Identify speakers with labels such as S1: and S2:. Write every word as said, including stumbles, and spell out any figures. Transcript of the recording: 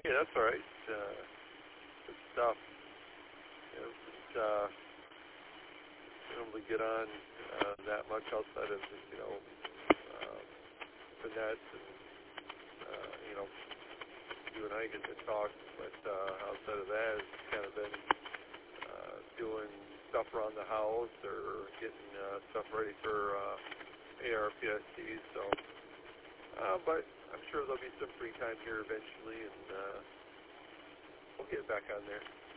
S1: Hey, that's all right. Uh, good stuff. You know, just uh, been able to get on uh, that much outside of you know uh, the net, and uh, you know you and I get to talk, but uh, outside of that, it's kind of been uh, doing stuff around the house or getting uh, stuff ready for uh, A R P S Cs. So, uh, but I'm sure there'll be some free time here eventually, and uh, we'll get back on there.